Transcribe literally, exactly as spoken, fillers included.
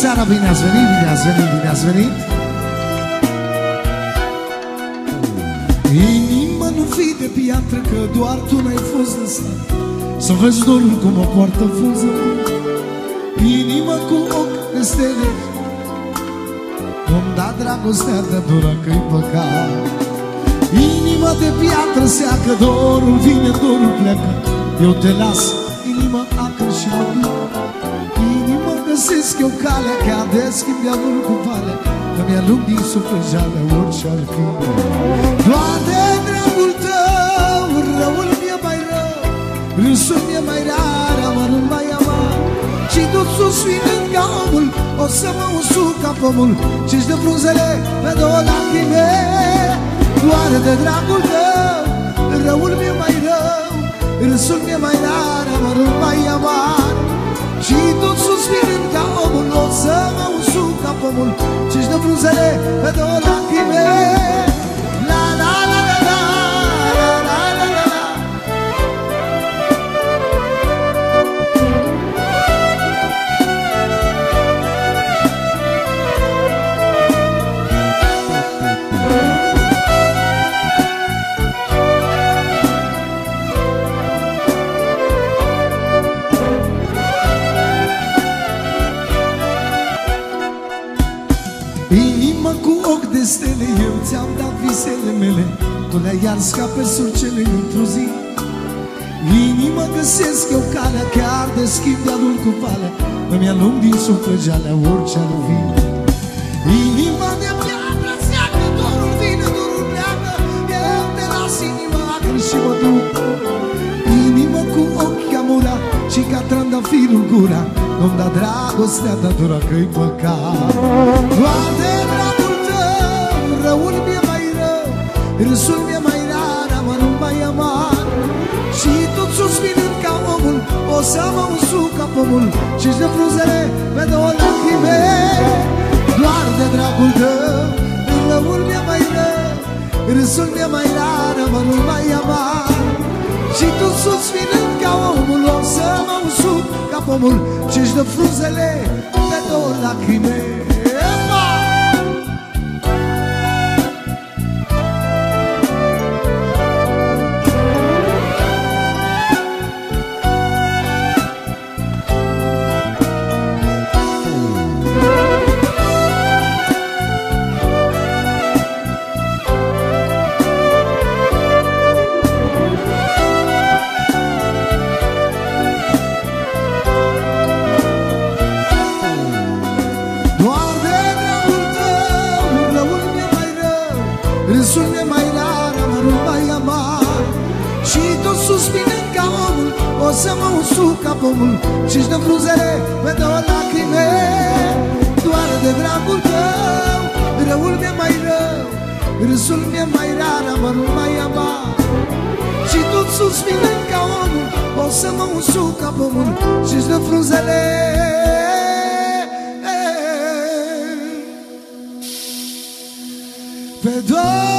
seara, bine ați venit, bine ați venit, bine ați venit. Inima nu fi de piatră, că doar tu n-ai fost lăsat să vezi dorul cum o poartă fuză. Inima cu ochi de stele, cum da dragostea de dură că-i păcat. Inima de piatră seacă, dorul vine, dorul pleacă. Eu te las, inima acră și mă duc. Inima găsesc eu calea, ca de schimb de-avul cu valea, că mi-alung din suflet jalea orice-ar fi. Doar de dragul tău, răul mi-e mai rău, râsul mi-e mai rar, amarul mai amar. Și tot suspinând ca omul, o să mă usuc ca pomul, și-și dă frunzele pe două lacrime. Doar de dragul tău, răul mi-e mai rău, râsul mi-e mai rar, amarul mai amar. Și tot suspinând ca omul, o să mă usuc ca pomul, și-și dă frunzele pe două lacrime. La la la la la, la la la la la. Inima cu ochi de stele, eu ți-am dat visele mele, tu le-ai ars ca pe surcele într-o zi. Inima găsesc eu calea, chiar de schimb de-adul cu valea, îmi alung din suflet jalea orice-ar fi. Inima de piatră seacă, dorul vine, dorul pleacă, eu te las, inima acră și mă duc. Inima cu ochi amura și ca trandafirul gura, nu-mi da dragostea ta dura că-i păcat. Doar de dragul tău, răul mi-e mai rău, râsul mi-e mai rar, amarul mai amar. Și tot suspinând ca omul, o să mă usuc ca pomul, și-și dă frunzele pe două lacrime. Doar de dragul tău, răul mi-e mai rău, râsul mi-e mai rar, amarul mai amar. Și tot suspinând ca omul, o să mă usuc ca pomul, și-și dă frunzele pe două lacrime. Râsul mi-e mai rar, amarul mai amar. Și tot suspinând ca omul, o să mă usuc ca pomul, și-și dă frunzele pe două lacrime. Doar de dragul tău, răul mi-e mai rău, râsul mi-e mai rar, amarul mai amar. Și tot suspinând ca omul, o să mă usuc ca pomul, și-și dă frunzele pe două